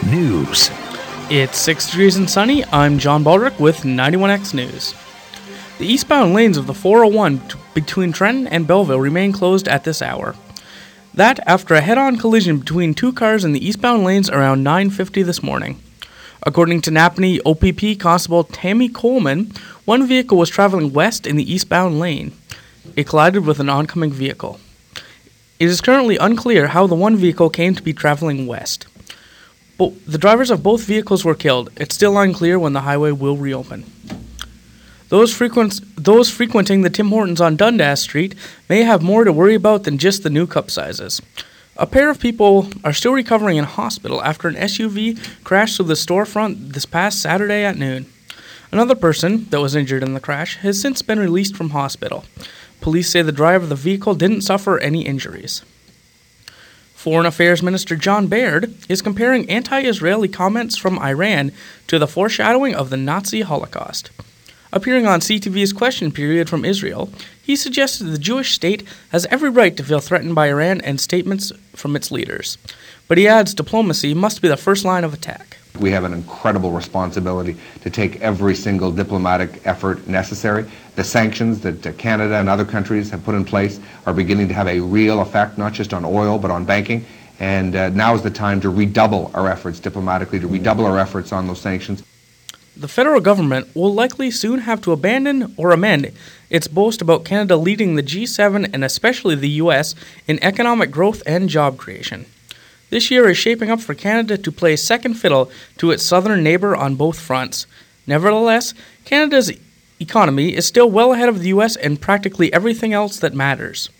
News. It's 6 degrees and sunny. I'm John Baldrick with 91X News. The eastbound lanes of the 401 between Trenton and Belleville remain closed at this hour. That after a head-on collision between two cars in the eastbound lanes around 9:50 this morning. According to Napanee OPP Constable Tammy Coleman, one vehicle was traveling west in the eastbound lane. It collided with an oncoming vehicle. It is currently unclear how the one vehicle came to be traveling west. The drivers of both vehicles were killed. It's still unclear when the highway will reopen. Those frequenting the Tim Hortons on Dundas Street may have more to worry about than just the new cup sizes. A pair of people are still recovering in hospital after an SUV crashed through the storefront this past Saturday at noon. Another person that was injured in the crash has since been released from hospital. Police say the driver of the vehicle didn't suffer any injuries. Foreign Affairs Minister John Baird is comparing anti-Israeli comments from Iran to the foreshadowing of the Nazi Holocaust. Appearing on CTV's Question Period from Israel, he suggested the Jewish state has every right to feel threatened by Iran and statements from its leaders. But he adds diplomacy must be the first line of attack. We have an incredible responsibility to take every single diplomatic effort necessary. The sanctions that Canada and other countries have put in place are beginning to have a real effect, not just on oil, but on banking. And now is the time to redouble our efforts diplomatically, to redouble our efforts on those sanctions. The federal government will likely soon have to abandon or amend its boast about Canada leading the G7 and especially the U.S. in economic growth and job creation. This year is shaping up for Canada to play second fiddle to its southern neighbor on both fronts. Nevertheless, Canada's economy is still well ahead of the U.S. in practically everything else that matters.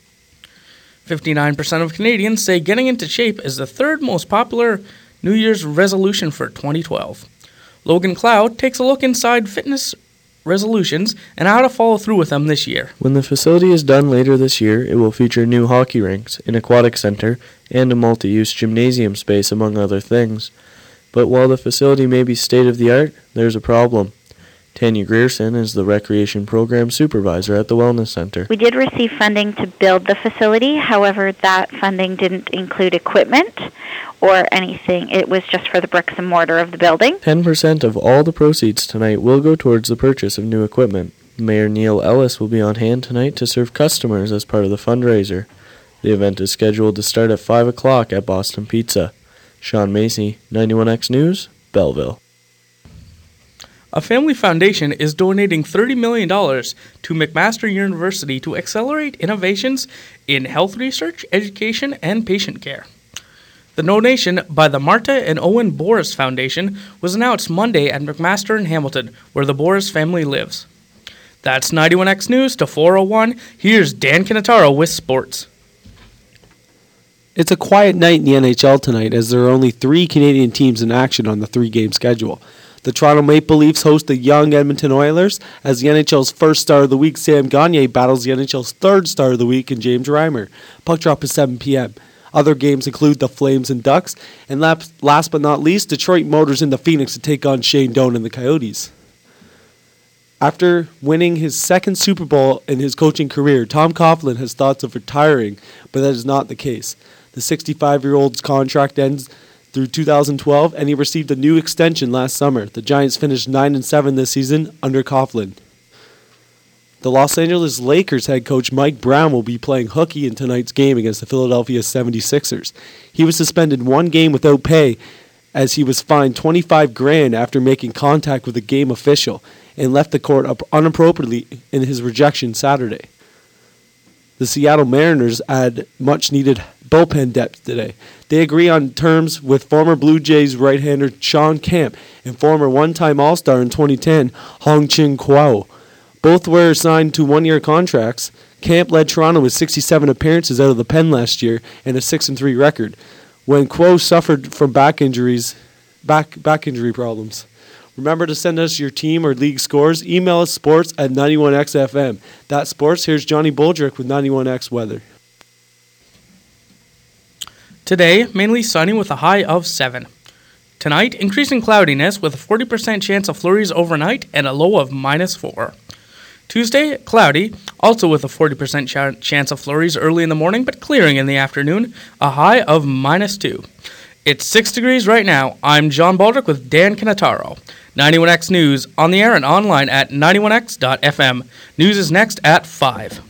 59% of Canadians say getting into shape is the third most popular New Year's resolution for 2012. Logan Cloud takes a look inside fitness resolutions and how to follow through with them this year. When the facility is done later this year, it will feature new hockey rinks, an aquatic center, and a multi-use gymnasium space, among other things. But while the facility may be state-of-the-art, there's a problem. Tanya Grierson is the Recreation Program Supervisor at the Wellness Center. We did receive funding to build the facility. However, that funding didn't include equipment or anything. It was just for the bricks and mortar of the building. 10% of all the proceeds tonight will go towards the purchase of new equipment. Mayor Neil Ellis will be on hand tonight to serve customers as part of the fundraiser. The event is scheduled to start at 5 o'clock at Boston Pizza. Sean Macy, 91X News, Belleville. A family foundation is donating $30 million to McMaster University to accelerate innovations in health research, education, and patient care. The donation by the Marta and Owen Boris Foundation was announced Monday at McMaster in Hamilton, where the Boris family lives. That's 91X News to 401. Here's Dan Canataro with sports. It's a quiet night in the NHL tonight as there are only 3 Canadian teams in action on the 3-game schedule. The Toronto Maple Leafs host the young Edmonton Oilers as the NHL's first star of the week, Sam Gagner, battles the NHL's third star of the week in James Reimer. Puck drop is 7 p.m. Other games include the Flames and Ducks, and last but not least, Detroit Motors in the Phoenix to take on Shane Doan and the Coyotes. After winning his second Super Bowl in his coaching career, Tom Coughlin has thoughts of retiring, but that is not the case. The 65-year-old's contract ends through 2012, and he received a new extension last summer. The Giants finished 9-7 this season under Coughlin. The Los Angeles Lakers head coach Mike Brown will be playing hooky in tonight's game against the Philadelphia 76ers. He was suspended 1 game without pay as he was fined $25,000 after making contact with a game official and left the court unappropriately in his rejection Saturday. The Seattle Mariners add much-needed bullpen depth today. They agree on terms with former Blue Jays right-hander Sean Kemp and former one-time All-Star in 2010, Hong Chin Kwao. Both were signed to 1-year contracts. Kemp led Toronto with 67 appearances out of the pen last year and a 6-3 record, when Kwao suffered from back injury problems. Remember to send us your team or league scores. Email us sports@91XFM. That's sports. Here's Johnny Boldrick with 91X weather. Today, mainly sunny with a high of 7. Tonight, increasing cloudiness with a 40% chance of flurries overnight and a low of -4. Tuesday, cloudy, also with a 40% chance of flurries early in the morning, but clearing in the afternoon, a high of -2. It's 6 degrees right now. I'm John Baldrick with Dan Canataro. 91X News on the air and online at 91x.fm. News is next at 5.